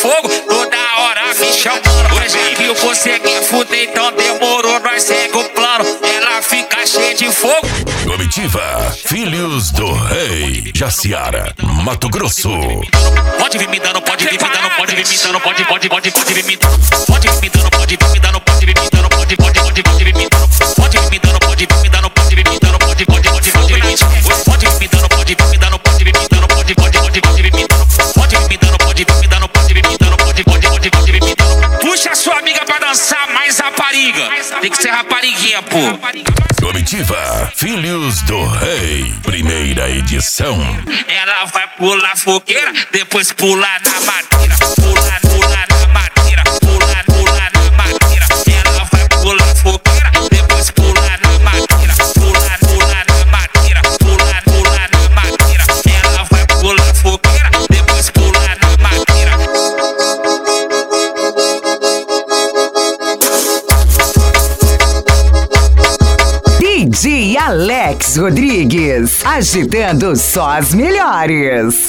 fogo, toda hora me chamando. Hoje que você quer fuder, então demorou, nós segue o plano. Ela fica cheia de fogo. Comitiva Filhos do Rei, Jaciara, Mato Grosso. Pode vir me dando, pode vir me dando, pode vir me dando, pode vir me dando, pode vir me dando, pode vir me dando, pode vir me dando, pode vir me dando, pode vir me dando, pode vir me dando, pode vir me dando, pode vir me dando, pode vir me dando, pode vir me dando, pode vir me dando, pode vir me dando, pode vir me dando, pode vir me dando, pode vir me dando, pode vir me dando. Puxa sua amiga pra dançar mais rapariga. Tem que ser rapariguinha, pô. Comitiva Filhos do Rei, primeira edição. Ela vai pular fogueira, depois pular na madeira, pular na madeira, pular na madeira. Ela vai pular fogueira, depois pular na madeira, pular na madeira, pular na madeira. Ela vai pular fogueira, depois pular na madeira. DJ Alex Rodrigues, agitando só as melhores.